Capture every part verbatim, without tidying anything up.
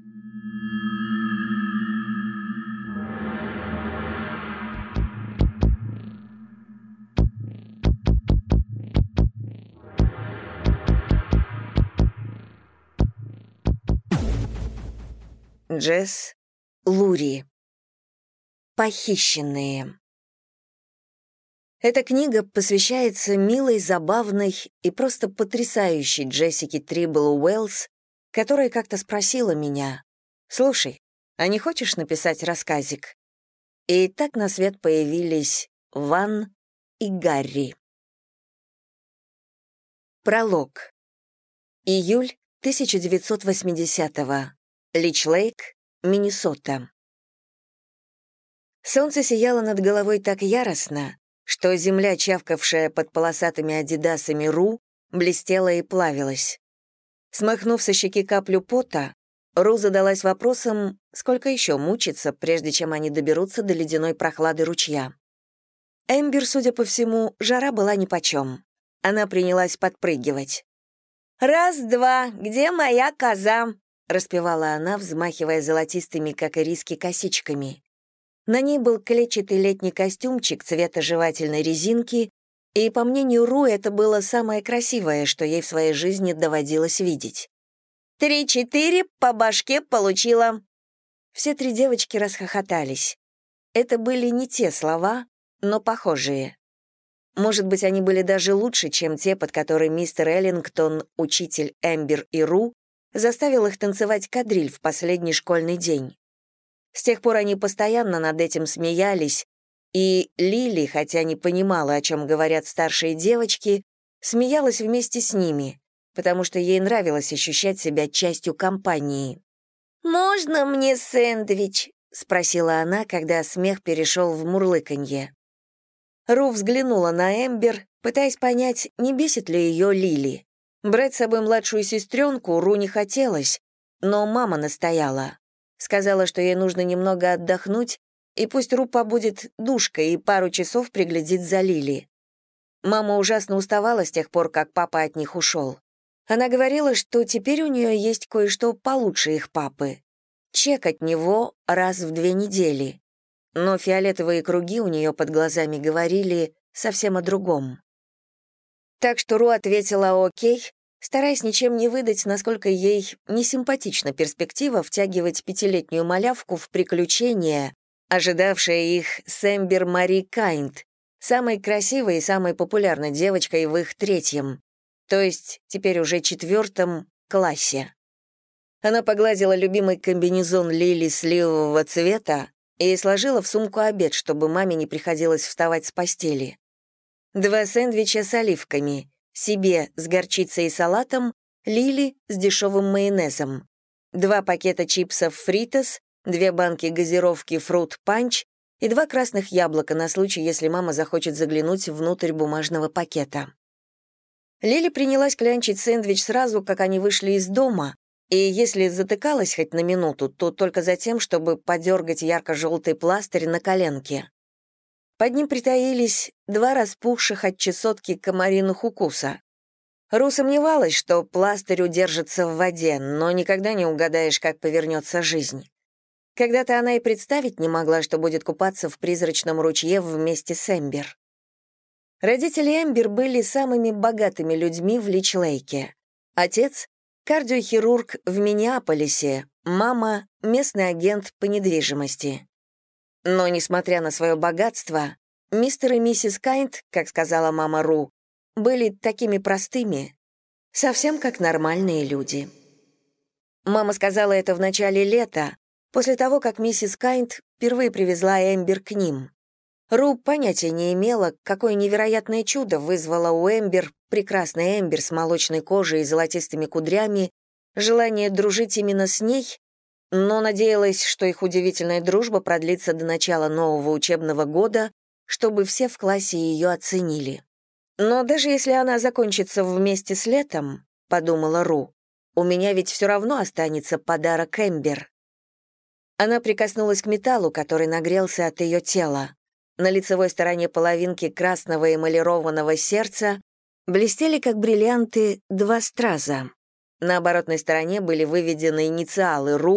Джесс Лури. Похищенные. Эта книга посвящается милой, забавной и просто потрясающей Джессике Трибл Уэллс, которая как-то спросила меня: «Слушай, а не хочешь написать рассказик?» И так на свет появились Ван и Гарри. Пролог. Июль тысяча девятьсот восьмидесятого. Лич-Лейк, Миннесота. Солнце сияло над головой так яростно, что земля, чавкавшая под полосатыми адидасами Ру, блестела и плавилась. Смахнув со щеки каплю пота, Ру задалась вопросом, сколько еще мучиться, прежде чем они доберутся до ледяной прохлады ручья. Эмбер, судя по всему, жара была нипочем. Она принялась подпрыгивать. «Раз-два, где моя коза?» — распевала она, взмахивая золотистыми, как ириски, косичками. На ней был клетчатый летний костюмчик цвета жевательной резинки, и, по мнению Ру, это было самое красивое, что ей в своей жизни доводилось видеть. «Три-четыре по башке получила». Все три девочки расхохотались. Это были не те слова, но похожие. Может быть, они были даже лучше, чем те, под которые мистер Эллингтон, учитель Эмбер и Ру, заставил их танцевать кадриль в последний школьный день. С тех пор они постоянно над этим смеялись, и Лили, хотя не понимала, о чем говорят старшие девочки, смеялась вместе с ними, потому что ей нравилось ощущать себя частью компании. «Можно мне сэндвич?» — спросила она, когда смех перешел в мурлыканье. Ру взглянула на Эмбер, пытаясь понять, не бесит ли ее Лили. Брать с собой младшую сестренку Ру не хотелось, но мама настояла. Сказала, что ей нужно немного отдохнуть, и пусть Ру побудет душкой и пару часов приглядит за Лили. Мама ужасно уставала с тех пор, как папа от них ушел. Она говорила, что теперь у нее есть кое-что получше их папы. Чек от него раз в две недели. Но фиолетовые круги у нее под глазами говорили совсем о другом. Так что Ру ответила «Окей», стараясь ничем не выдать, насколько ей несимпатична перспектива втягивать пятилетнюю малявку в приключения, ожидавшие их с Эмбер Мари Кайнд, самой красивой и самой популярной девочкой в их третьем, то есть теперь уже четвертом классе. Она погладила любимый комбинезон Лили сливового цвета и сложила в сумку обед, чтобы маме не приходилось вставать с постели. Два сэндвича с оливками, себе с горчицей и салатом, Лили с дешевым майонезом, два пакета чипсов Фритос, две банки газировки Фрут Панч и два красных яблока на случай, если мама захочет заглянуть внутрь бумажного пакета. Лили принялась клянчить сэндвич сразу, как они вышли из дома, и если затыкалась хоть на минуту, то только за тем, чтобы подергать ярко-желтый пластырь на коленке. Под ним притаились два распухших от чесотки комариных укуса. Ру сомневалась, что пластырь удержится в воде, но никогда не угадаешь, как повернется жизнь. Когда-то она и представить не могла, что будет купаться в призрачном ручье вместе с Эмбер. Родители Эмбер были самыми богатыми людьми в Лич-Лейке. Отец — кардиохирург в Миннеаполисе, мама — местный агент по недвижимости. Но, несмотря на свое богатство, мистер и миссис Кайнд, как сказала мама Ру, были такими простыми, совсем как нормальные люди. Мама сказала это в начале лета, после того, как миссис Кайнд впервые привезла Эмбер к ним. Ру понятия не имела, какое невероятное чудо вызвало у Эмбер, прекрасной Эмбер с молочной кожей и золотистыми кудрями, желание дружить именно с ней, но надеялась, что их удивительная дружба продлится до начала нового учебного года, чтобы все в классе ее оценили. «Но даже если она закончится вместе с летом, — подумала Ру, — у меня ведь все равно останется подарок Эмбер». Она прикоснулась к металлу, который нагрелся от ее тела. На лицевой стороне половинки красного эмалированного сердца блестели, как бриллианты, два страза. На оборотной стороне были выведены инициалы Ру,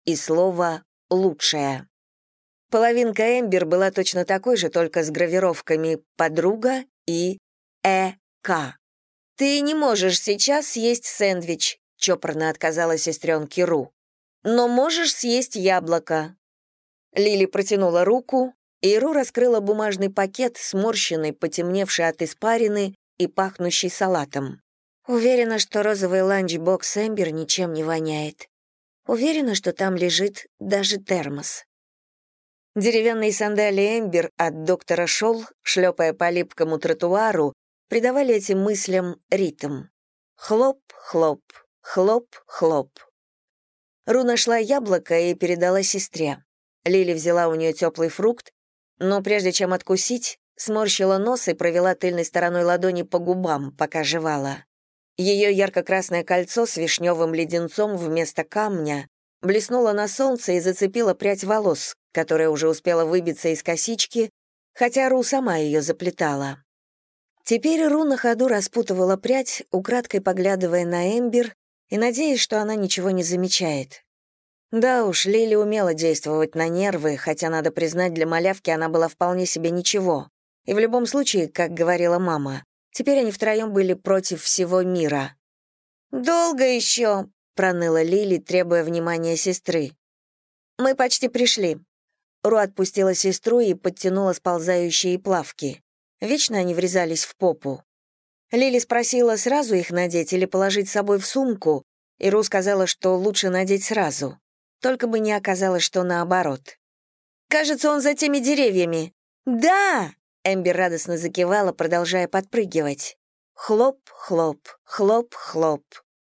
и слово «лучшая». Половинка Эмбер была точно такой же, только с гравировками «подруга» и «э-ка». «Ты не можешь сейчас съесть сэндвич», — чопорно отказала сестренке Ру. «Но можешь съесть яблоко». Лили протянула руку, и Ру раскрыла бумажный пакет, сморщенный, потемневший от испарины и пахнущий салатом. «Уверена, что розовый ланчбокс Эмбер ничем не воняет. Уверена, что там лежит даже термос». Деревянные сандалии Эмбер от доктора Шолл, шлепая по липкому тротуару, придавали этим мыслям ритм. Хлоп-хлоп, хлоп-хлоп. Ру нашла яблоко и передала сестре. Лили взяла у нее теплый фрукт, но прежде чем откусить, сморщила нос и провела тыльной стороной ладони по губам, пока жевала. Ее ярко-красное кольцо с вишневым леденцом вместо камня блеснуло на солнце и зацепило прядь волос, которая уже успела выбиться из косички, хотя Ру сама ее заплетала. Теперь Ру на ходу распутывала прядь, украдкой поглядывая на Эмбер и надеясь, что она ничего не замечает. Да уж, Лили умела действовать на нервы, хотя, надо признать, для малявки она была вполне себе ничего. И в любом случае, как говорила мама, теперь они втроем были против всего мира. «Долго еще?» — проныла Лили, требуя внимания сестры. «Мы почти пришли». Ру отпустила сестру и подтянула сползающие плавки. Вечно они врезались в попу. Лили спросила, сразу их надеть или положить с собой в сумку, и Ру сказала, что лучше надеть сразу. Только бы не оказалось, что наоборот. «Кажется, он за теми деревьями». «Да!» — Эмбер радостно закивала, продолжая подпрыгивать. Хлоп-хлоп, хлоп-хлоп.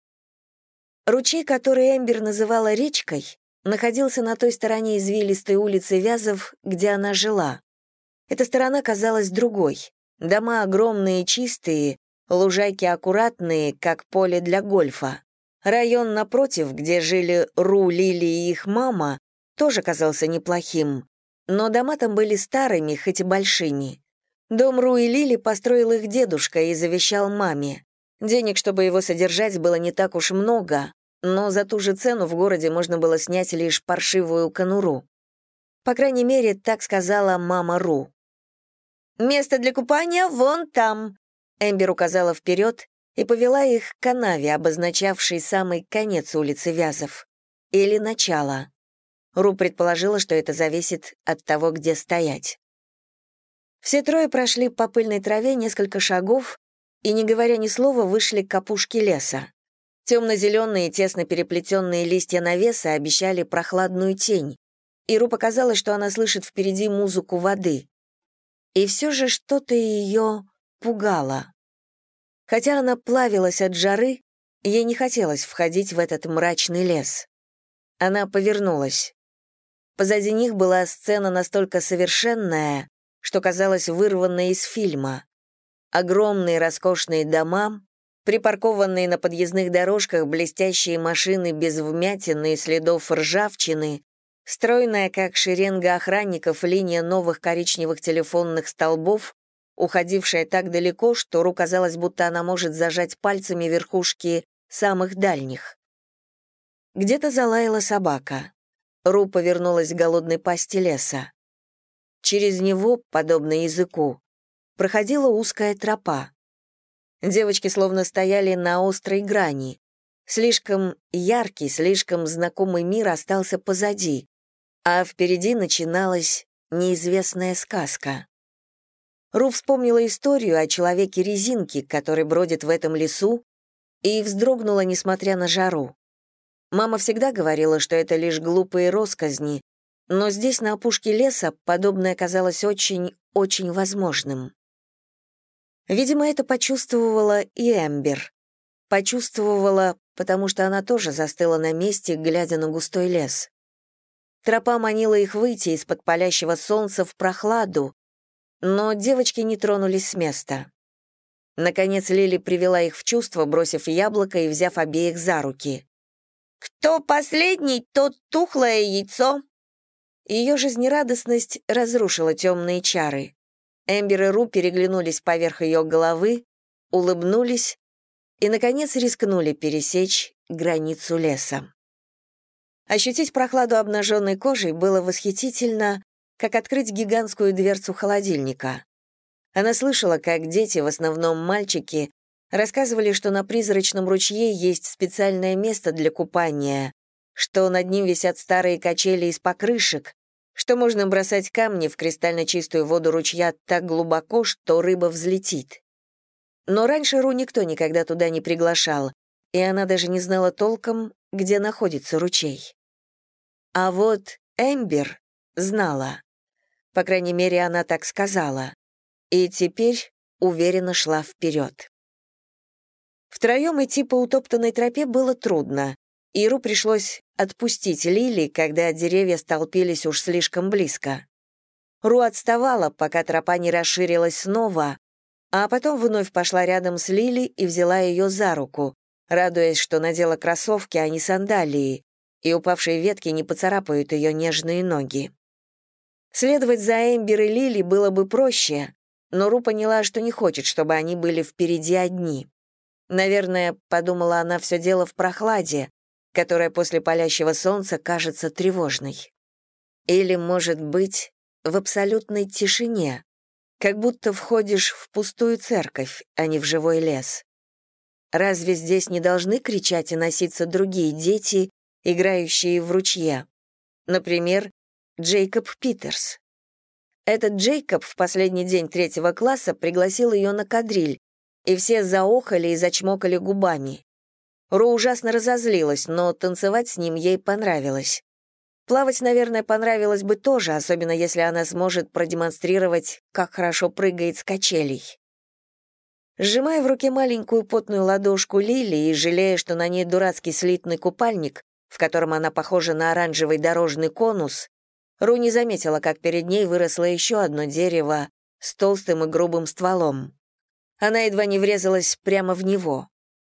Ручей, который Эмбер называла речкой, находился на той стороне извилистой улицы Вязов, где она жила. Эта сторона казалась другой. Дома огромные и чистые, лужайки аккуратные, как поле для гольфа. Район напротив, где жили Ру, Лили и их мама, тоже казался неплохим, но дома там были старыми, хоть и большими. Дом Ру и Лили построил их дедушка и завещал маме. Денег, чтобы его содержать, было не так уж много, но за ту же цену в городе можно было снять лишь паршивую конуру. По крайней мере, так сказала мама Ру. «Место для купания вон там», — Эмбер указала вперед и повела их к канаве, обозначавшей самый конец улицы Вязов. Или начало. Ру предположила, что это зависит от того, где стоять. Все трое прошли по пыльной траве несколько шагов и, не говоря ни слова, вышли к опушке леса. Темно-зеленые, тесно переплетенные листья навеса обещали прохладную тень, и Ру показалось, что она слышит впереди музыку воды. И все же что-то ее пугало. Хотя она плавилась от жары, ей не хотелось входить в этот мрачный лес. Она повернулась. Позади них была сцена настолько совершенная, что казалась вырванной из фильма. Огромные роскошные дома, припаркованные на подъездных дорожках блестящие машины без вмятин и следов ржавчины, стройная, как шеренга охранников, линия новых коричневых телефонных столбов, уходившая так далеко, что Ру казалось, будто она может зажать пальцами верхушки самых дальних. Где-то залаяла собака. Ру повернулась к голодной пасти леса. Через него, подобно языку, проходила узкая тропа. Девочки словно стояли на острой грани. Слишком яркий, слишком знакомый мир остался позади, а впереди начиналась неизвестная сказка. Ру вспомнила историю о человеке-резинке, который бродит в этом лесу, и вздрогнула, несмотря на жару. Мама всегда говорила, что это лишь глупые россказни, но здесь, на опушке леса, подобное казалось очень-очень возможным. Видимо, это почувствовала и Эмбер. Почувствовала, потому что она тоже застыла на месте, глядя на густой лес. Тропа манила их выйти из-под палящего солнца в прохладу, но девочки не тронулись с места. Наконец Лили привела их в чувство, бросив яблоко и взяв обеих за руки. «Кто последний, тот тухлое яйцо!» Ее жизнерадостность разрушила темные чары. Эмбер и Ру переглянулись поверх ее головы, улыбнулись и, наконец, рискнули пересечь границу леса. Ощутить прохладу обнаженной кожей было восхитительно, как открыть гигантскую дверцу холодильника. Она слышала, как дети, в основном мальчики, рассказывали, что на призрачном ручье есть специальное место для купания, что над ним висят старые качели из покрышек, что можно бросать камни в кристально чистую воду ручья так глубоко, что рыба взлетит. Но раньше Ру никто никогда туда не приглашал, и она даже не знала толком, где находится ручей. А вот Эмбер знала. По крайней мере, она так сказала. И теперь уверенно шла вперед. Втроем идти по утоптанной тропе было трудно, и Ру пришлось отпустить Лили, когда деревья столпились уж слишком близко. Ру отставала, пока тропа не расширилась снова, а потом вновь пошла рядом с Лили и взяла ее за руку, радуясь, что надела кроссовки, а не сандалии, и упавшие ветки не поцарапают ее нежные ноги. Следовать за Эмбер и Лили было бы проще, но Ру поняла, что не хочет, чтобы они были впереди одни. Наверное, подумала она, все дело в прохладе, которая после палящего солнца кажется тревожной. Или, может быть, в абсолютной тишине, как будто входишь в пустую церковь, а не в живой лес. Разве здесь не должны кричать и носиться другие дети, играющие в ручье? Например, Джейкоб Питерс. Этот Джейкоб в последний день третьего класса пригласил ее на кадриль, и все заохали и зачмокали губами. Ру ужасно разозлилась, но танцевать с ним ей понравилось. Плавать, наверное, понравилось бы тоже, особенно если она сможет продемонстрировать, как хорошо прыгает с качелей. Сжимая в руке маленькую потную ладошку Лили и жалея, что на ней дурацкий слитный купальник, в котором она похожа на оранжевый дорожный конус, Ру не заметила, как перед ней выросло еще одно дерево с толстым и грубым стволом. Она едва не врезалась прямо в него.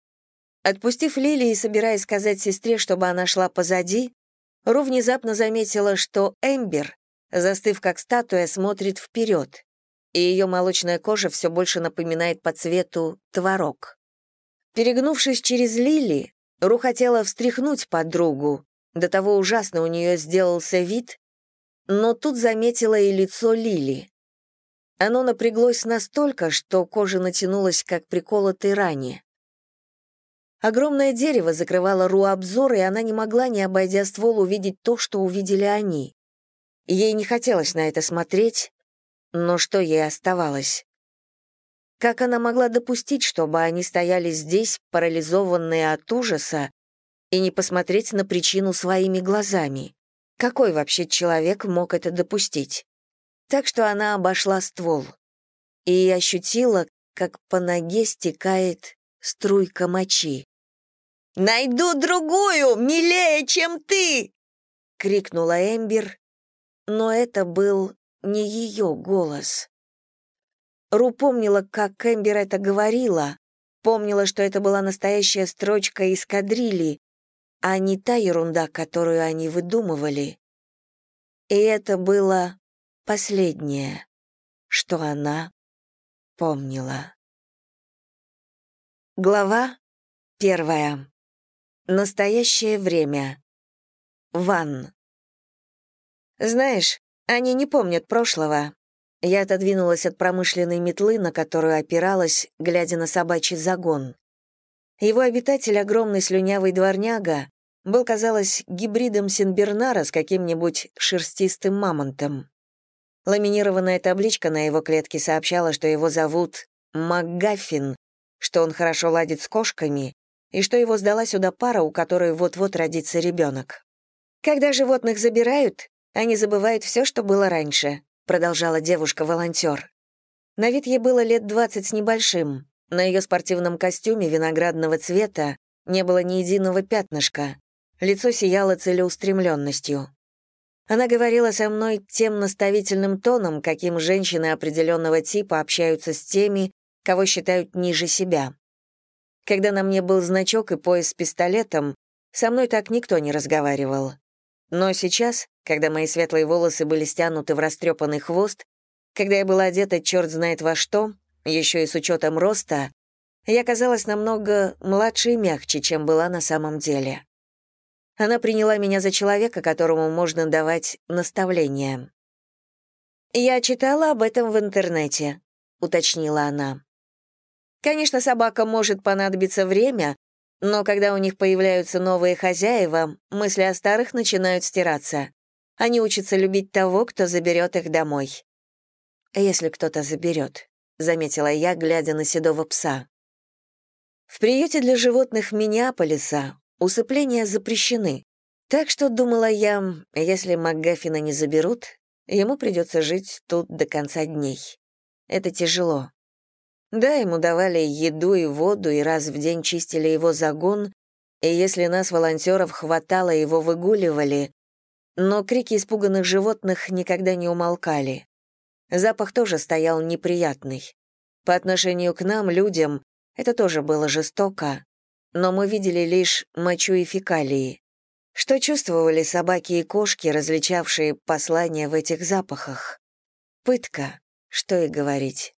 Отпустив Лили и собираясь сказать сестре, чтобы она шла позади, Ру внезапно заметила, что Эмбер, застыв как статуя, смотрит вперед, и ее молочная кожа все больше напоминает по цвету творог. Перегнувшись через Лили, Ру хотела встряхнуть подругу, до того ужасно у нее сделался вид, но тут заметила и лицо Лили. Оно напряглось настолько, что кожа натянулась, как при колотой ране. Огромное дерево закрывало Ру обзор, и она не могла, не обойдя ствол, увидеть то, что увидели они. Ей не хотелось на это смотреть, но что ей оставалось? Как она могла допустить, чтобы они стояли здесь, парализованные от ужаса, и не посмотреть на причину своими глазами? Какой вообще человек мог это допустить? Так что она обошла ствол и ощутила, как по ноге стекает струйка мочи. «Найду другую, милее, чем ты!» — крикнула Эмбер, но это был не ее голос. Ру помнила, как Эмбер это говорила, помнила, что это была настоящая строчка из кадрили, а не та ерунда, которую они выдумывали. И это было последнее, что она помнила. Глава первая. Настоящее время. Ван. Знаешь, они не помнят прошлого. Я отодвинулась от промышленной метлы, на которую опиралась, глядя на собачий загон. Его обитатель, огромный слюнявый дворняга, был, казалось, гибридом сенбернара с каким-нибудь шерстистым мамонтом. Ламинированная табличка на его клетке сообщала, что его зовут МакГаффин, что он хорошо ладит с кошками, и что его сдала сюда пара, у которой вот-вот родится ребенок. «Когда животных забирают, они забывают все, что было раньше», продолжала девушка-волонтер. На вид ей было лет двадцать с небольшим. На ее спортивном костюме виноградного цвета не было ни единого пятнышка. Лицо сияло целеустремленностью. Она говорила со мной тем наставительным тоном, каким женщины определенного типа общаются с теми, кого считают ниже себя. Когда на мне был значок и пояс с пистолетом, со мной так никто не разговаривал. Но сейчас, когда мои светлые волосы были стянуты в растрепанный хвост, когда я была одета черт знает во что, еще и с учетом роста, я казалась намного младше и мягче, чем была на самом деле. Она приняла меня за человека, которому можно давать наставления. «Я читала об этом в интернете», — уточнила она. «Конечно, собакам может понадобиться время, но когда у них появляются новые хозяева, мысли о старых начинают стираться. Они учатся любить того, кто заберет их домой». «Если кто-то заберет», — заметила я, глядя на седого пса. В приюте для животных Миннеаполиса усыпления запрещены, так что, думала я, если МакГаффина не заберут, ему придется жить тут до конца дней. Это тяжело. Да, ему давали еду и воду, и раз в день чистили его загон, и если нас, волонтеров, хватало, его выгуливали, но крики испуганных животных никогда не умолкали. Запах тоже стоял неприятный. По отношению к нам, людям, это тоже было жестоко, но мы видели лишь мочу и фекалии. Что чувствовали собаки и кошки, различавшие послания в этих запахах? Пытка, что и говорить.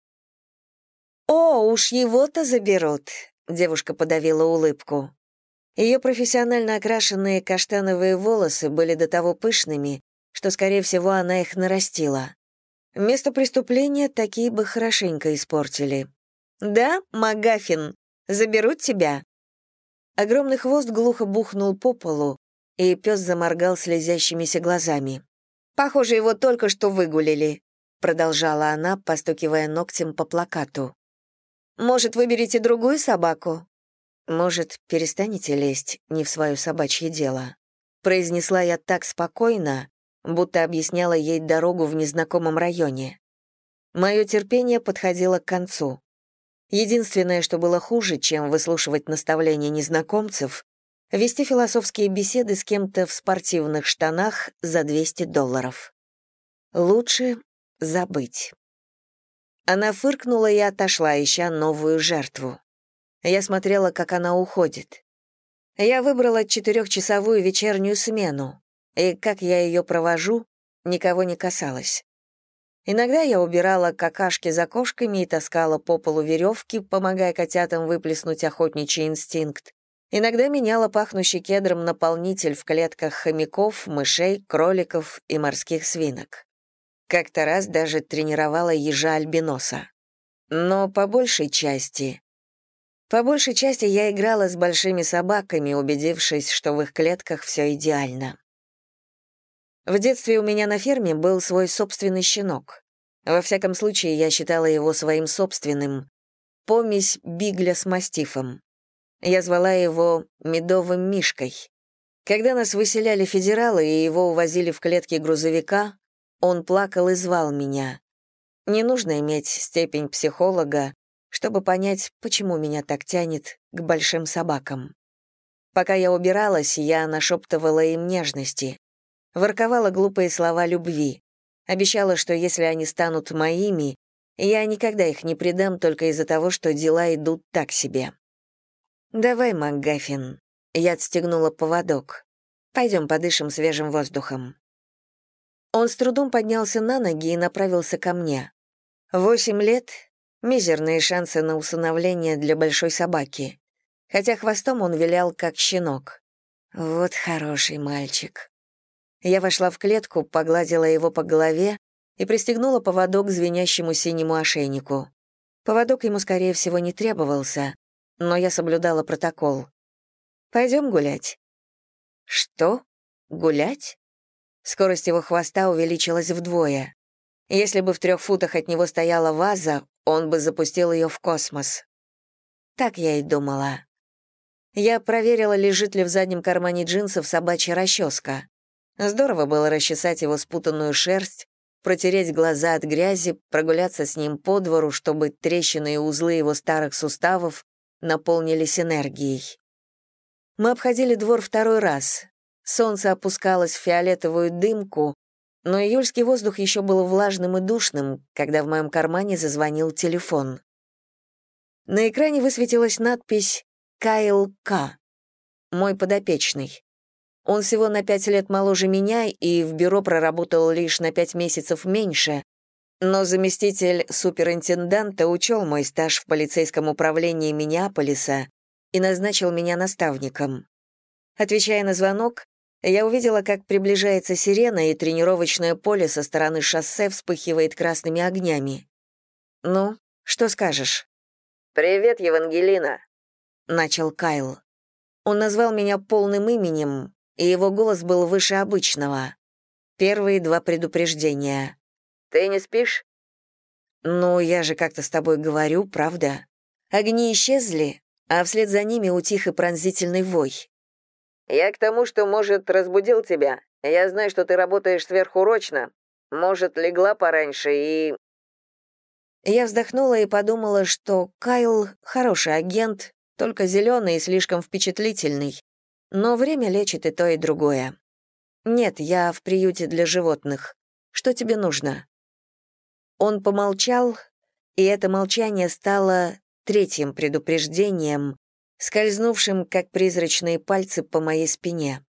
«О, уж его-то заберут», — девушка подавила улыбку. Ее профессионально окрашенные каштановые волосы были до того пышными, что, скорее всего, она их нарастила. Место преступления такие бы хорошенько испортили. «Да, МакГаффин, заберут тебя?» Огромный хвост глухо бухнул по полу, и пес заморгал слезящимися глазами. «Похоже, его только что выгулили», — продолжала она, постукивая ногтем по плакату. «Может, выберете другую собаку?» «Может, перестанете лезть не в свое собачье дело?» Произнесла я так спокойно, будто объясняла ей дорогу в незнакомом районе. Мое терпение подходило к концу. Единственное, что было хуже, чем выслушивать наставления незнакомцев, вести философские беседы с кем-то в спортивных штанах за двести долларов. Лучше забыть. Она фыркнула и отошла, ища новую жертву. Я смотрела, как она уходит. Я выбрала четырехчасовую вечернюю смену, и как я ее провожу, никого не касалось. Иногда я убирала какашки за кошками и таскала по полу веревки, помогая котятам выплеснуть охотничий инстинкт. Иногда меняла пахнущий кедром наполнитель в клетках хомяков, мышей, кроликов и морских свинок. Как-то раз даже тренировала ежа-альбиноса. Но по большей части... По большей части я играла с большими собаками, убедившись, что в их клетках все идеально. В детстве у меня на ферме был свой собственный щенок. Во всяком случае, я считала его своим собственным. Помесь бигля с мастифом. Я звала его «медовым мишкой». Когда нас выселяли федералы и его увозили в клетке грузовика, он плакал и звал меня. Не нужно иметь степень психолога, чтобы понять, почему меня так тянет к большим собакам. Пока я убиралась, я нашептывала им нежности, ворковала глупые слова любви, обещала, что если они станут моими, я никогда их не предам только из-за того, что дела идут так себе. «Давай, МакГаффин», — я отстегнула поводок. «Пойдем подышим свежим воздухом». Он с трудом поднялся на ноги и направился ко мне. Восемь лет — мизерные шансы на усыновление для большой собаки. Хотя хвостом он вилял, как щенок. Вот хороший мальчик. Я вошла в клетку, погладила его по голове и пристегнула поводок к звенящему синему ошейнику. Поводок ему, скорее всего, не требовался, но я соблюдала протокол. «Пойдем гулять». «Что? Гулять?» Скорость его хвоста увеличилась вдвое. Если бы в трех футах от него стояла ваза, он бы запустил ее в космос. Так я и думала. Я проверила, лежит ли в заднем кармане джинсов собачья расческа. Здорово было расчесать его спутанную шерсть, протереть глаза от грязи, прогуляться с ним по двору, чтобы трещины и узлы его старых суставов наполнились энергией. Мы обходили двор второй раз. Солнце опускалось в фиолетовую дымку, но июльский воздух еще был влажным и душным, когда в моем кармане зазвонил телефон. На экране высветилась надпись «Кайл К», мой подопечный. Он всего на пять лет моложе меня и в бюро проработал лишь на пять месяцев меньше, но заместитель суперинтенданта учел мой стаж в полицейском управлении Миннеаполиса и назначил меня наставником. Отвечая на звонок, Я увидела, как приближается сирена, и тренировочное поле со стороны шоссе вспыхивает красными огнями. «Ну, что скажешь?» «Привет, Евангелина», — начал Кайл. Он назвал меня полным именем, и его голос был выше обычного. Первые два предупреждения. «Ты не спишь?» «Ну, я же как-то с тобой говорю, правда?» Огни исчезли, а вслед за ними утих и пронзительный вой. «Я к тому, что, может, разбудил тебя. Я знаю, что ты работаешь сверхурочно. Может, легла пораньше и...» Я вздохнула и подумала, что Кайл — хороший агент, только зеленый и слишком впечатлительный. Но время лечит и то, и другое. «Нет, я в приюте для животных. Что тебе нужно?» Он помолчал, и это молчание стало третьим предупреждением, скользнувшим, как призрачные пальцы, по моей спине.